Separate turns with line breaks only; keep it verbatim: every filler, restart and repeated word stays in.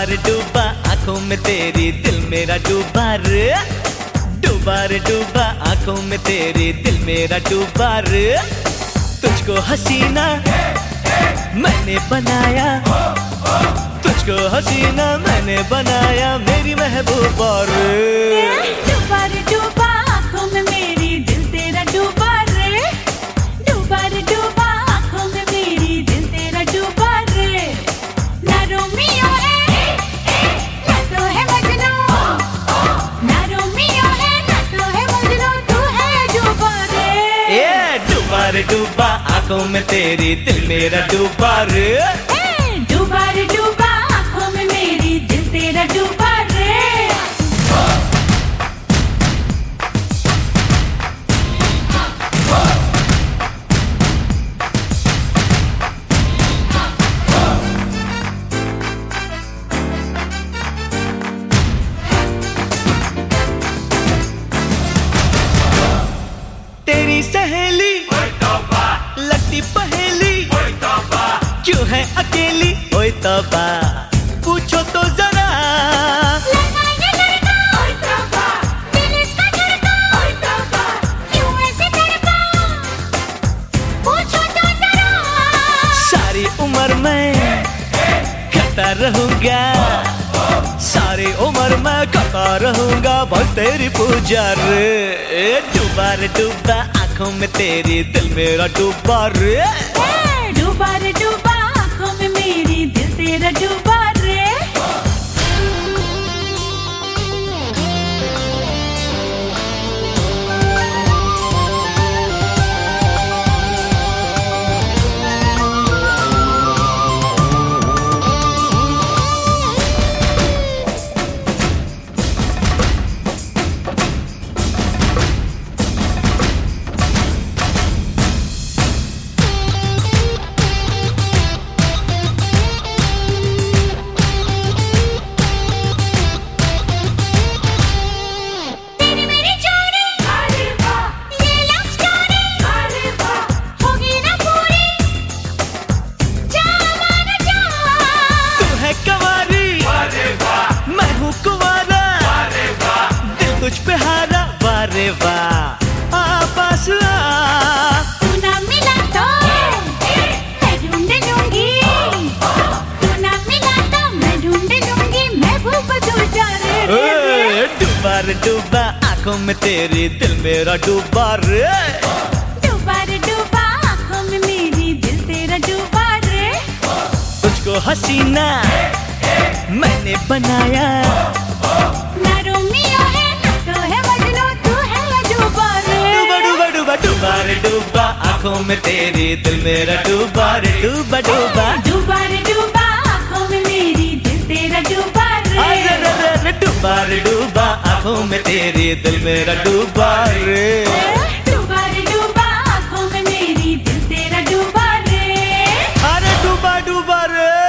रे डूबा आंखों में तेरी दिल मेरा डूबा रे, डूबा रे डूबा आंखों में तेरी दिल मेरा डूबा रे। तुझको हसीना मैंने बनाया, तुझको हसीना मैंने बनाया मेरी महबूबा रे।
डूबा रे डूबा आंखों में मेरी दिल तेरा डूबा रे, डूबा रे डूबा आंखों में मेरी दिल तेरा डूबा रे। ना रोमियो है ना तो है मजनू, ना रोमियो है ना तो है मजनू, तू है डूबा रे।
ये डूबा रे डूबा आंखों में तेरी दिल मेरा डूबा रे,
डूबा रे डूबा आंखों में मेरी दिल तेरा डूबा रे।
तेरी सहेली लगती पहेली, क्यों है अकेली ओए तौबा, पूछो तो जरा।
लड़का ये लड़का ओए तौबा, दिल इसका धड़का ओए तौबा, क्यों ऐसे तड़पा, पूछो तो जरा।
सारी उम्र मैं करता रहूंगा, सारी उम्र मैं करता रहूंगा बस तेरी पूजा रे। डूबा रे डूबा आंखों में तेरी दिल मेरा डूबा रे,
डूबा रे डूबा आंखों में मेरी दिल तेरा डूबा रे।
तुझ पे हारा वारे वाह आपस आ,
तू ना मिला तो मैं ढूंढ लूंगी, तू ना मिला तो मैं ढूंढ लूंगी महबूब तुझा रे।
डूबा रे डूबा आंखों में तेरी दिल मेरा डूबा रे,
डूबा रे डूबा आंखों में मेरी दिल तेरा डूबा रे।
तुझको हसीना मैंने बनाया,
ना रोमियो है ना तो है मजनू, तू है डूबा रे।
डूबा डूबा डूबा डूबा रे डूबा आंखों में तेरी दिल मेरा डूबा रे, डूबा डूबा
डूबा रे डूबा आंखों में मेरी दिल तेरा डूबा रे।
अरे रे रे डूबा रे डूबा आंखों में तेरी दिल मेरा डूबा रे,
डूबा रे डूबा आंखों में मेरी दिल तेरा डूबा रे।
अरे डूबा डूबा रे।